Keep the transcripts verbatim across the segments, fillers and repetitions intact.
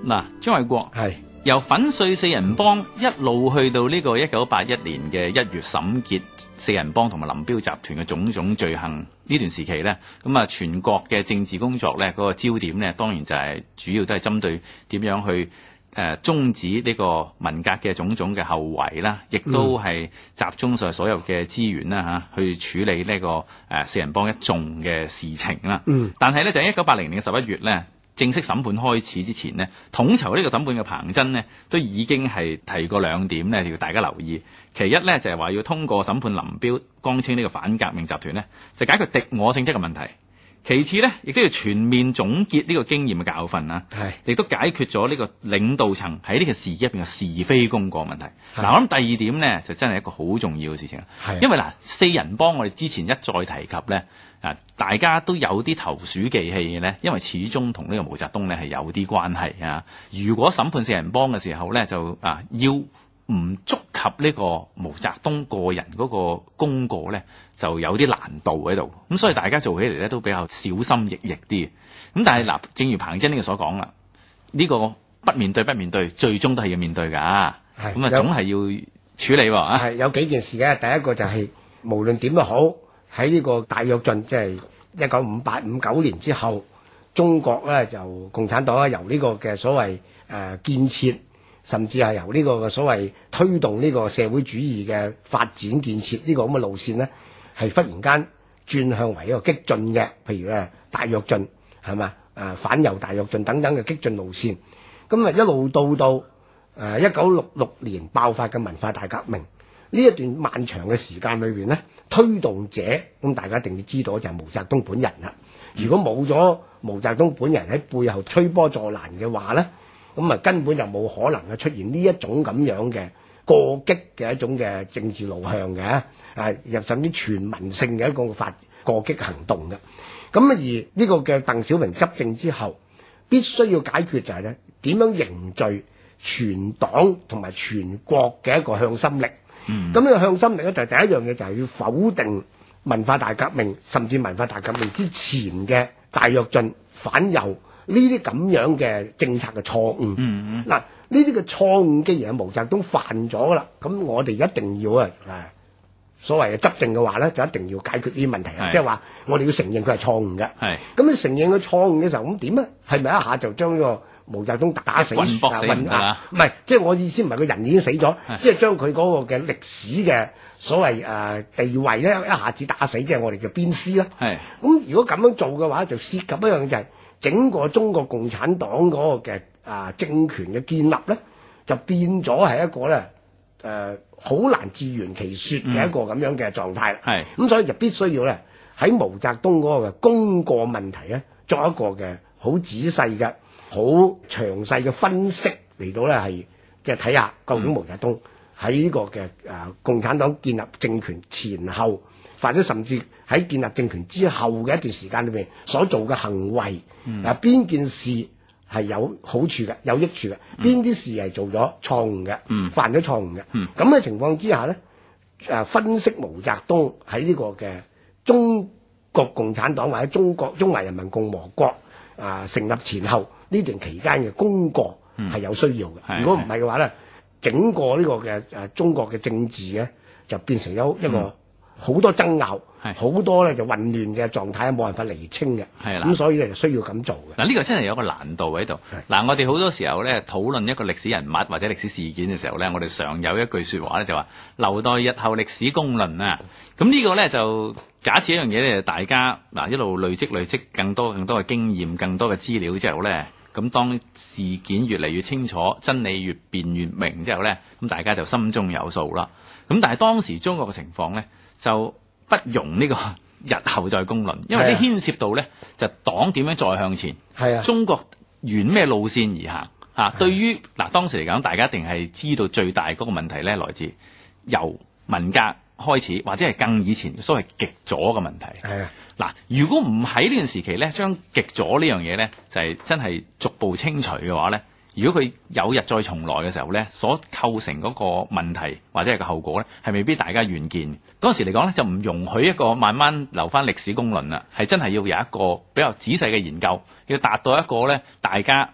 嗱，張衛國係由粉碎四人幫一路去到呢個一九八一年嘅一月審結四人幫同埋林彪集團嘅種種罪行呢段時期呢，咁啊全國嘅政治工作呢，嗰個焦點呢，當然就係主要都係針對點樣去誒終止呢個文革嘅種種嘅後遺啦，亦都係集中晒所有嘅資源啦嚇，去處理呢個誒四人幫一眾嘅事情啦。 嗯， 但係呢，就喺一九八零年嘅十一月呢，正式審判開始之前呢，統籌呢個審判嘅彭真呢，都已經係提過兩點呢，要大家留意。其一呢，就係話要通過審判林彪、江青呢個反革命集團呢，就解決敵我性質嘅問題。其次呢，亦都要全面總結呢個經驗嘅教訓啊，亦都解決咗呢個領導層喺呢個事件入邊嘅是非功過問題。嗱，我諗第二點呢，就真係一個好重要嘅事情，因為嗱四人幫我哋之前一再提及呢，啊大家都有啲投鼠忌器嘅呢，因為始終同呢個毛澤東呢係有啲關係啊。如果審判四人幫嘅時候呢，就啊要唔觸及呢個毛澤東個人嗰個功過呢，就有啲難度喺度，咁所以大家做起嚟咧都比較小心翼翼啲。咁但係嗱，正如彭真呢個所講啦，呢個不面對不面對，最終都係要面對㗎。咁啊，總係要處理喎。 係有幾件事嘅，第一個就係無論點都好，喺呢個大躍進，即係一九五八五九年之後，中國咧就共產黨咧由呢個嘅所謂誒建設，甚至係由呢個嘅所謂推動呢個社會主義嘅發展建設呢個咁嘅路線咧，係忽然間轉向為一個激進嘅，譬如咧大躍進係嘛，誒反右大躍進等等嘅激進路線。咁啊一路到到誒一九六六年爆發嘅文化大革命呢一段漫長嘅時間裏邊咧，推動者咁大家一定要知道就係毛澤東本人啦。如果冇咗毛澤東本人喺背後吹波助瀾嘅話咧，咁啊根本就冇可能嘅出現呢一種咁樣嘅過激嘅一種嘅政治路向嘅，啊，又甚至全民性嘅一個發過激行動嘅。咁而呢個嘅鄧小平執政之後，必須要解決就係咧點樣凝聚全黨同埋全國嘅一個向心力。咁呢、嗯、個向心力咧就係第一樣嘢，就係要否定文化大革命，甚至文化大革命之前嘅大躍進、反右呢啲咁樣嘅政策嘅錯誤。嗱、嗯，呢啲嘅錯誤既然係毛澤東犯咗啦，咁我哋一定要啊，所謂嘅執政嘅話咧，就一定要解決呢啲問題啊，即係話我哋要承認佢係錯誤嘅。係咁你承認佢錯誤嘅時候，咁點咧？係咪一下就將呢個毛澤東打死？ 棍搏死唔得啦！ 唔係，即係我意思唔係個人已經死咗，即係將佢嗰個嘅歷史嘅所謂誒、呃、地位咧，一下子打死，即係我哋叫鞭屍啦。係咁，如果咁樣做嘅話，就涉及一樣嘢就係、是、整個中國共產黨嗰個嘅啊、呃、政權嘅建立咧，就變咗係一個咧誒好難自圓其說嘅一個咁樣嘅狀態啦。係咁、嗯，所以就必須要咧喺毛澤東嗰個嘅功過問題咧，作一個嘅好仔細嘅、好詳細嘅分析嚟到咧係即係睇下究竟毛澤東喺呢個嘅誒、呃、共產黨建立政權前後，或者甚至喺建立政權之後嘅一段時間裏邊所做嘅行為，嗱邊、嗯、件事係有好處嘅、有益處嘅，邊啲、嗯、事係做咗錯誤嘅、嗯、犯咗錯誤嘅。咁嘅、嗯、情況之下咧，誒、呃、分析毛澤東喺呢個嘅中國共產黨或者中國中華人民共和國啊、呃、成立前後呢段期間嘅功過係有需要嘅。嗯、如果唔係嘅話咧，整個呢個嘅誒、呃、中國嘅政治咧就變成咗一個好多爭拗。好多咧就混亂嘅狀態，冇辦法釐清嘅。係啦，咁所以咧就需要咁做嘅。嗱，呢個真係有個難度喺度。嗱，我哋好多時候咧討論一個歷史人物或者歷史事件嘅時候咧，我哋常有一句説話咧就話留待日後歷史公論啊。咁呢個咧就假設一樣嘢咧，大家嗱一路累積累積更多更多嘅經驗、更多嘅資料之後咧，咁當事件越嚟越清楚、真理越辯越明之後咧，咁大家就心中有數啦。咁但係當時中國嘅情況咧就不容呢個日後再公論，因為呢牽涉到咧就黨點樣再向前，係啊，中國沿咩路線而行啊？對於嗱當時嚟講，大家一定係知道最大嗰個問題咧，來自由文革開始，或者係更以前所謂極左嘅問題。係啊，嗱，如果唔喺呢段時期咧，將極左呢樣嘢咧，就係、是、真係逐步清除嘅話咧。如果佢有日再重來嘅時候咧，所構成嗰個問題或者係個後果咧，係未必大家願見。嗰時嚟講咧，就唔容許一個慢慢留翻歷史公論啦，係真係要有一個比較仔細嘅研究，要達到一個咧大家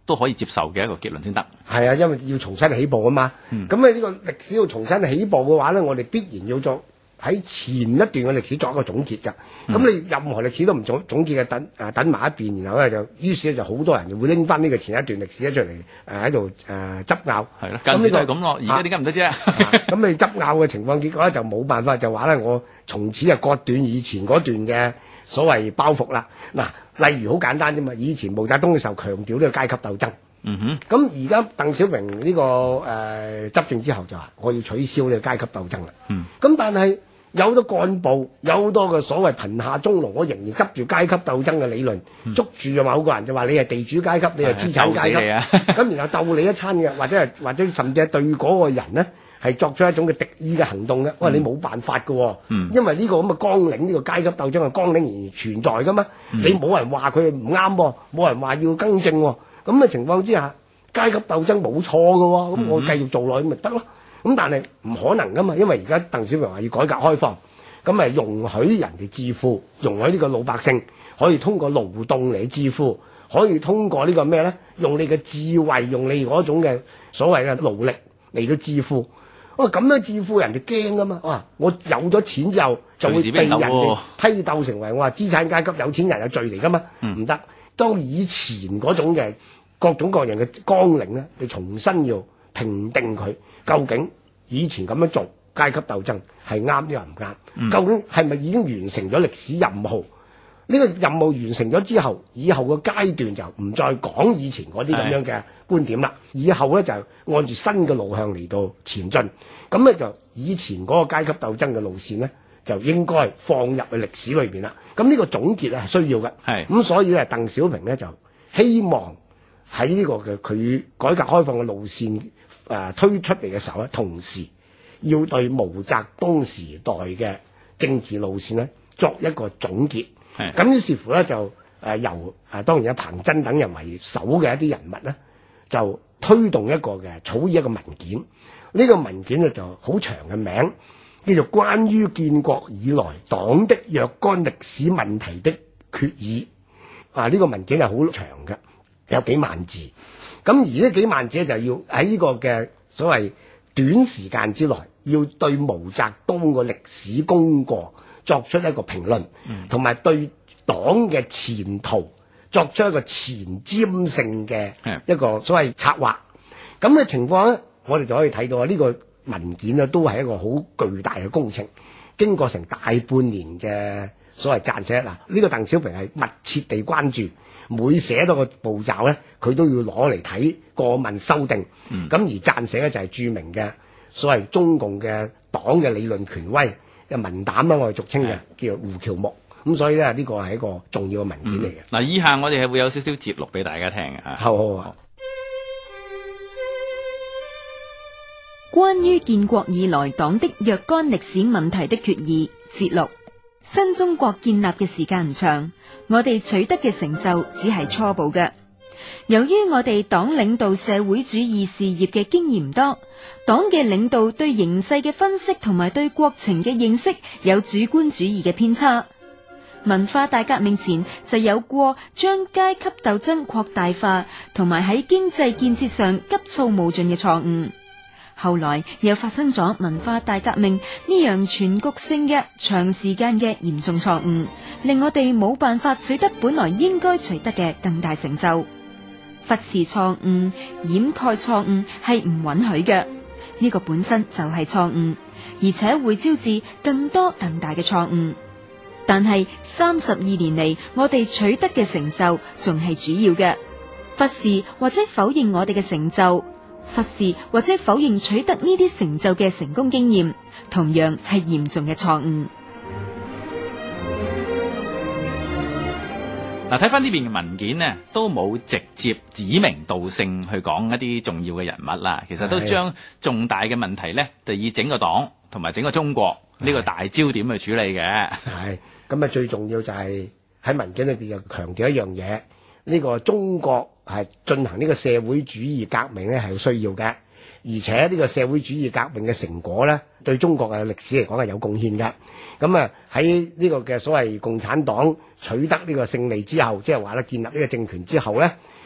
都可以接受嘅一個結論先得。 係啊，因為要重新起步啊嘛。咁啊呢個歷史要重新起步嘅話咧，我哋必然要做喺前一段嘅歷史作一個總結㗎。咁、嗯、你任何歷史都唔總總結嘅，等啊等埋一邊，然後咧就於是咧就好多人就會拎翻呢個前一段歷史一出嚟誒喺度誒執拗。係咯， 咁呢個係咁咯。而家點解唔得啫？ 咁你執拗嘅情況，結果咧就冇辦法，就話咧我從此就割斷以前嗰段嘅所謂包袱啦。嗱，例如好簡單啫嘛，以前毛澤東嘅時候強調呢個階級鬥爭。嗯哼，咁而家鄧小平呢、這個誒、呃、執政之後就話我要取消呢個階級鬥爭啦。嗯，咁但係有好多幹部，有好多嘅所謂貧下中農，我仍然執住階級鬥爭嘅理論，嗯、捉住咗某個人就話你係地主階級，你係資產階級，咁然後鬥你一餐嘅，或者係或者甚至係對嗰個人呢係作出一種嘅敵意嘅行動嘅，喂、嗯、你冇辦法㗎，嗯、因為呢個咁嘅綱領，呢、這個階級鬥爭嘅綱領仍然存在㗎嘛，嗯、你冇人話佢唔啱，冇人話要更正。咁嘅情況之下，階級鬥爭冇錯嘅喎，咁我繼續做落去咪得咯？咁但係唔可能噶嘛，因為而家鄧小平話要改革開放，咁咪容許人哋致富，容許呢個老百姓可以通過勞動嚟致富，可以通過呢個咩咧？用你嘅智慧，用你嗰種嘅所謂嘅勞力嚟到致富。哇、啊，咁樣致富人哋驚噶嘛？哇、啊，我有咗錢之後就會被人哋批鬥成為我話資產階級有錢人有罪嚟噶嘛？唔得、嗯。當以前嗰種嘅各種各樣嘅綱領咧，你重新要評定佢，究竟以前咁樣做階級鬥爭係啱定係唔啱？嗯、究竟係咪已經完成咗歷史任務？呢、這個任務完成咗之後，以後嘅階段就唔再講以前嗰啲咁樣嘅觀點啦。是以後咧就按住新嘅路向嚟到前進。咁咧就以前嗰個階級鬥爭嘅路線咧，就應該放入去歷史裏邊啦。咁呢個總結係需要嘅。係咁是，所以咧，鄧小平咧就希望喺呢個嘅佢改革開放嘅路線誒、呃、推出嚟嘅時候咧，同時要對毛澤東時代嘅政治路線咧作一個總結。係咁是，於是乎咧就誒、呃、由誒、呃、當然有彭真等人為首嘅一啲人物咧，就推動一個嘅草擬一個文件。呢、這個文件咧就好長嘅名，叫做《關於建國以來黨的若干歷史問題的決議》。啊，呢、這個文件係好長嘅，有幾萬字。咁而呢幾萬字就要喺呢個嘅所謂短時間之內，要對毛澤東個歷史功過作出一個評論，同埋、嗯、對黨嘅前途作出一個前瞻性嘅一個所謂策劃。咁嘅情況咧，我哋就可以睇到啊，呢個文件咧都係一個好巨大嘅工程，經過成大半年嘅所謂撰寫。嗱，呢個鄧小平係密切地關注，每寫到個步驟咧，佢都要攞嚟睇、過問、修訂。咁、嗯、而撰寫咧就係著名嘅所謂中共嘅黨嘅理論權威嘅文膽啦，我哋俗稱嘅的叫做胡喬木。咁所以咧，呢個係一個重要嘅文件嚟嘅。嗱、 嗯，以下我哋係會有少少節錄俾大家聽嘅嚇。 好好啊。 關於建國以來黨的若干歷史問題的決議節錄。新中國建立嘅時間唔長，我哋取得嘅成就只係初步嘅。由於我哋黨領導社會主義事業嘅經驗唔多，黨嘅領導對形勢嘅分析同埋對國情嘅認識有主觀主義嘅偏差。文化大革命前就有過將階級鬥爭擴大化，同埋喺經濟建設上急躁冒進嘅錯誤。後來又發生咗文化大革命呢樣全局性嘅長時間嘅嚴重錯誤，令我哋冇辦法取得本來應該取得嘅更大成就。忽視錯誤、掩蓋錯誤係唔允許嘅，呢個本身就係錯誤，而且會招致更多更大嘅錯誤。但係三十二年嚟，我哋取得嘅成就仲係主要嘅，忽視或者否認我哋嘅成就，忽視或者否認取得呢啲成就嘅成功經驗，同樣係嚴重嘅錯誤。 嗱，睇翻呢邊嘅文件呢，都冇直接指名道姓去講一啲重要嘅人物啦。其實都將重大嘅問題呢，就以整個黨同埋整個中國呢個大焦點去處理嘅。 係咁啊，最重要就係喺文件裏邊又強調一樣嘢，呢個中國係進行呢個社會主義革命咧係有需要嘅，而且呢個社會主義革命嘅成果咧，對中國嘅歷史嚟講係有貢獻嘅。咁啊喺呢個嘅所謂共產黨取得呢個勝利之後，即係話咧建立呢個政權之後咧，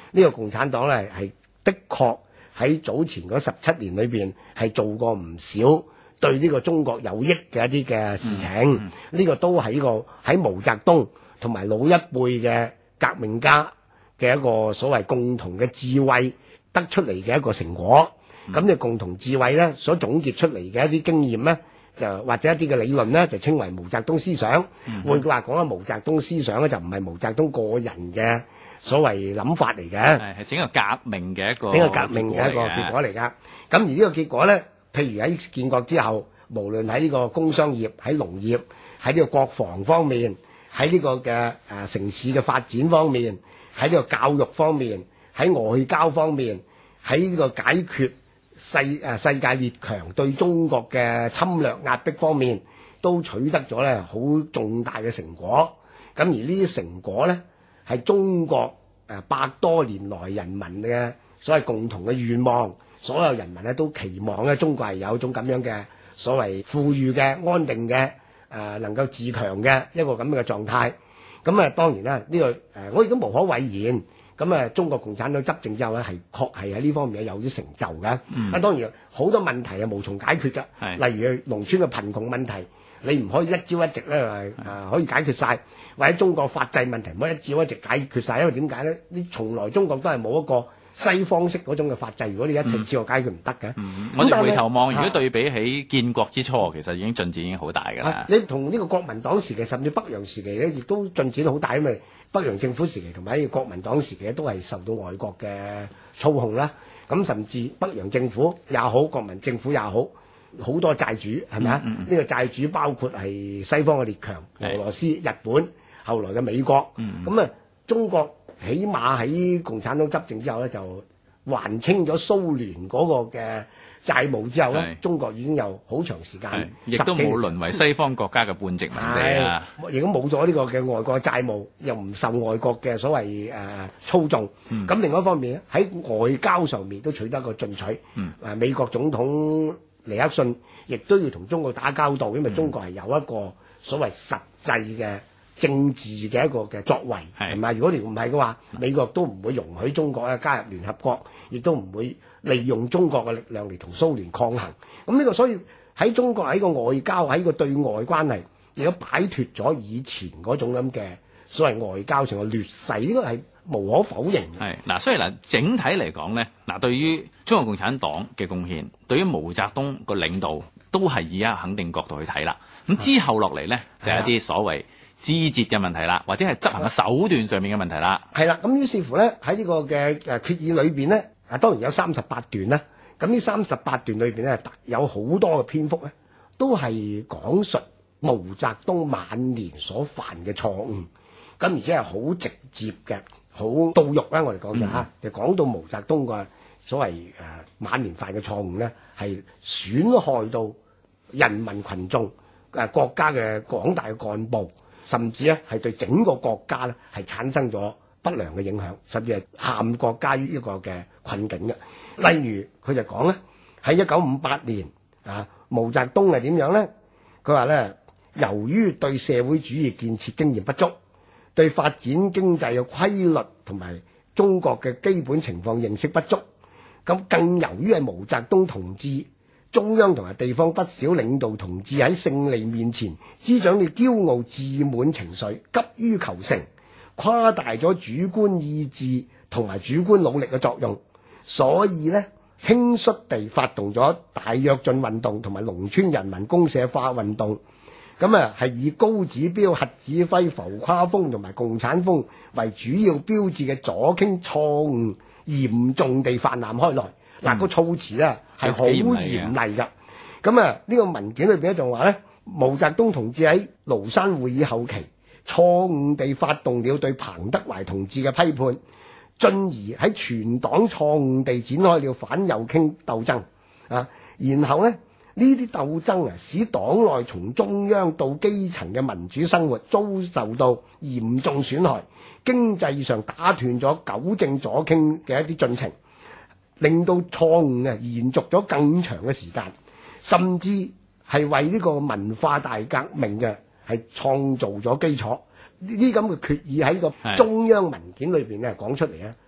呢個共產黨咧係的確喺早前嗰十七年裏邊係做過唔少對呢個中國有益嘅一啲嘅事情。呢、嗯嗯、個都係呢個喺毛澤東同埋老一輩嘅革命家嘅一個所謂共同嘅智慧得出嚟嘅一個成果。咁你、嗯、共同智慧咧所總結出嚟嘅一啲經驗咧，就或者一啲嘅理論咧，就稱為毛澤東思想。 嗯、 換句話講啊，毛澤東思想咧就唔係毛澤東個人嘅所謂諗法嚟嘅，係係整個革命嘅一個整個革命嘅一個結果嚟㗎。咁而呢個結果咧，譬如喺建國之後，無論喺呢個工商業、喺農業、喺呢個國防方面、喺呢個嘅誒、呃、城市嘅發展方面、喺呢個教育方面、喺外交方面、喺呢個解決世誒、呃、世界列強對中國嘅侵略壓迫方面，都取得咗咧好重大嘅成果。咁而呢啲成果咧，係中國誒百多年來人民嘅所謂共同嘅願望，所有人民咧都期望咧中國係有一種咁樣嘅所謂富裕嘅、安定嘅、誒、呃、能夠自強嘅一個咁樣嘅狀態。咁啊當然啦，呢、這個誒、呃、我亦都無可諱言。咁啊中國共產黨執政之後咧，係確係喺呢方面有啲成就嘅。啊、嗯、當然好多問題係無從解決㗎，是例如農村嘅貧窮問題。你唔可以一朝一夕咧，誒、呃、可以解決晒，或者中國法制問題唔可以一朝一夕解決晒，因為點解咧？你從來中國都係冇一個西方式嗰種嘅法制，如果你一次之後解決唔得嘅。 嗯、我哋回頭望，如果對比起建國之初，其實已經進展已經好大㗎啦、啊。你同呢個國民黨時期，甚至北洋時期咧，亦都進展好大，因為北洋政府時期同埋國民黨時期都係受到外國嘅操控啦。咁甚至北洋政府也好，國民政府也好。好多債主係咪啊？呢、嗯嗯、個債主包括係西方嘅列強，俄羅斯、日本，後來嘅美國。咁啊、嗯嗯，中國起碼喺共產黨執政之後咧，就還清咗蘇聯嗰個嘅債務之後咧，是中國已經有好長時間， 亦都冇淪為西方國家嘅半殖民地啊！ 亦都冇咗呢個嘅外國債務，又唔受外國嘅所謂誒、呃、操縱。咁、嗯、另外一方面喺外交上面都取得個進取。誒、嗯呃，美國總統尼克遜亦都要同中國打交道，因為中國係有一個所謂實際嘅政治嘅一個嘅作為，係咪？如果你唔係嘅話，美國都唔會容許中國咧加入聯合國，亦都唔會利用中國嘅力量嚟同蘇聯抗衡。咁呢個所以喺中國喺個外交喺個對外關係，亦都擺脫咗以前嗰種咁嘅所謂外交上嘅劣勢，呢個係無可否認嘅。係嗱，所以嗱，整體嚟講咧，嗱，對於中國共產黨嘅貢獻，對於毛澤東個領導，都係以一個肯定角度去睇啦。咁之後落嚟咧，就係一啲所謂枝節嘅問題啦，或者係執行嘅手段上面嘅問題啦。係啦， 咁於是乎咧，喺呢個嘅誒決議裏邊咧，啊當然有三十八段啦。咁呢三十八段裏邊咧，有好多嘅篇幅咧，都係講述毛澤東晚年所犯嘅錯誤。咁而且係好直接嘅，好到肉啦。我哋講嘅嚇，就講到毛澤東個所謂誒、呃、晚年犯嘅錯誤咧，係損害到人民群眾誒、呃、國家嘅廣大嘅幹部，甚至咧係對整個國家咧係產生咗不良嘅影響，甚至係陷國家於一個嘅困境嘅。例如佢就講咧，喺一九五八年啊，毛澤東係點樣咧？佢話咧，由於對社會主義建設經驗不足，對發展經濟嘅規律同埋中國嘅基本情況認識不足，咁更由於係毛澤東同志、中央同埋地方不少領導同志喺勝利面前滋長嘅驕傲自滿情緒，急於求成，誇大咗主觀意志同埋主觀努力嘅作用，所以呢，輕率地發動咗大躍進運動同埋農村人民公社化運動。咁啊，係以高指標、核指揮、浮誇風同埋共產風為主要標誌嘅左傾錯誤，嚴重地泛濫開來。嗱、嗯，個措辭咧係好嚴厲㗎。咁啊，呢個文件裏邊咧就話咧，毛澤東同志喺廬山會議後期，錯誤地發動了對彭德懷同志嘅批判，進而喺全黨錯誤地展開了反右傾鬥爭啊，然後咧。呢啲鬥爭啊，使黨內從中央到基層嘅民主生活遭受到嚴重損害，經濟上打斷咗糾正左傾嘅一啲進程，令到錯誤啊延續咗更長嘅時間，甚至係為呢個文化大革命嘅係創造咗基礎。呢啲咁嘅決議喺個中央文件裏邊咧講出嚟咧，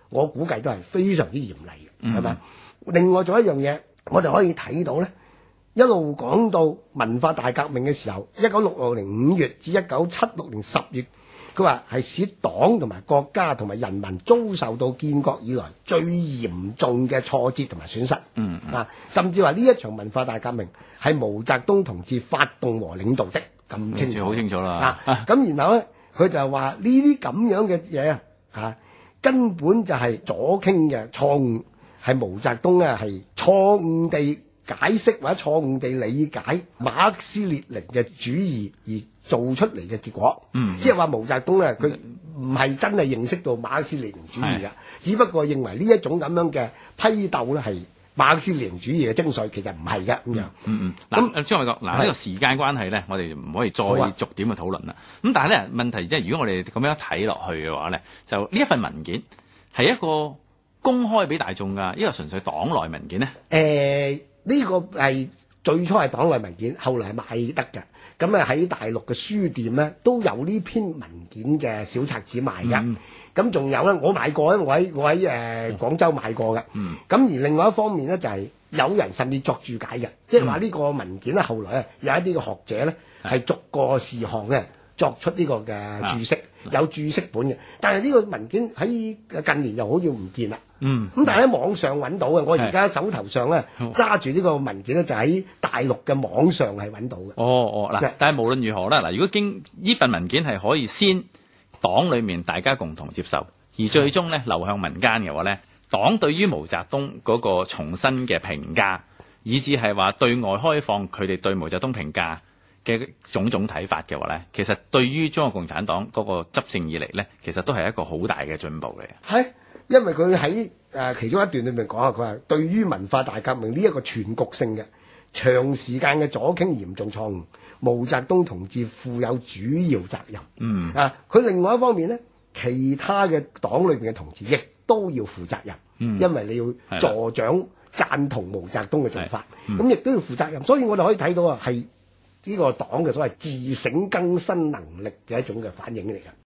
我估計都係非常之嚴厲嘅，係咪、嗯？另外仲有一樣嘢，我哋可以睇到咧，一路講到文化大革命嘅時候，一九六六年五月至一九七六年十月，佢話係使黨同埋國家同埋人民遭受到建國以來最嚴重嘅挫折同埋損失。嗯，嗯啊，甚至話呢一場文化大革命係毛澤東同志發動和領導的，咁清楚， 好清楚啦。 啊，咁、啊、然後咧，佢就話呢啲咁樣嘅嘢啊，根本就係左傾嘅錯誤，係毛澤東咧係錯誤地解釋或者錯誤地理解馬克思列寧嘅主義而做出嚟嘅結果。嗯，即係話毛澤東咧，佢唔係真係認識到馬克思列寧主義嘅，只不過認為呢一種咁樣嘅批鬥咧係馬克思列寧主義嘅精髓，其實唔係嘅咁樣。嗯嗯。 嗱，張偉國，嗱呢個時間關係咧，我哋唔可以再逐點去討論啦。咁、啊、但係咧問題即係，如果我哋咁樣睇落去嘅話咧，就呢一份文件係一個公開俾大眾㗎，呢個純粹黨內文件咧？誒、 呃，呢、這個係最初係黨內文件，後來係賣得嘅。咁啊喺大陸嘅書店咧都有呢篇文件嘅小冊子賣嘅。咁仲、嗯、有咧，我買過咧，我喺我喺誒、呃、廣州買過嘅。咁、嗯、而另外一方面咧，就係、是、有人甚至作注解嘅，即係話呢個文件咧，後來咧有一啲嘅學者咧係逐個事項咧作出呢個嘅註釋，啊、有註釋本嘅。但係呢個文件喺近年又好似唔見啦。嗯，咁但係喺網上揾到嘅，我而家手頭上咧揸住呢個文件咧，就喺大陸嘅網上係揾到嘅。 哦哦，嗱，但係無論如何啦，嗱，如果經呢份文件係可以先黨裏面大家共同接受，而最終咧流向民間嘅話咧，黨對於毛澤東嗰個重新嘅評價，以至係話對外開放佢哋對毛澤東評價嘅種種睇法嘅話咧，其實對於中國共產黨嗰個執政以嚟咧，其實都係一個好大嘅進步嚟嘅。 係。因為佢喺誒其中一段裏面講啊，佢話對於文化大革命呢一個全局性嘅長時間嘅左傾嚴重錯誤，毛澤東同志負有主要責任。嗯啊，佢另外一方面咧，其他嘅黨裏邊嘅同志亦都要負責任。嗯，因為你要助長贊同毛澤東嘅做法，咁亦都要負責任。所以我哋可以睇到啊，係呢個黨嘅所謂自省更新能力嘅一種嘅反映嚟嘅。